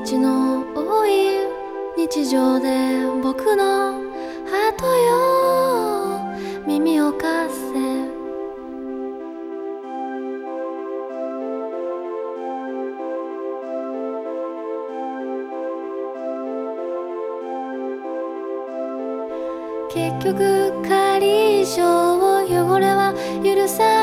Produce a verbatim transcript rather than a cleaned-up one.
ちの多い日常で僕のハートよ耳を貸せ。結局仮以上汚れは許さ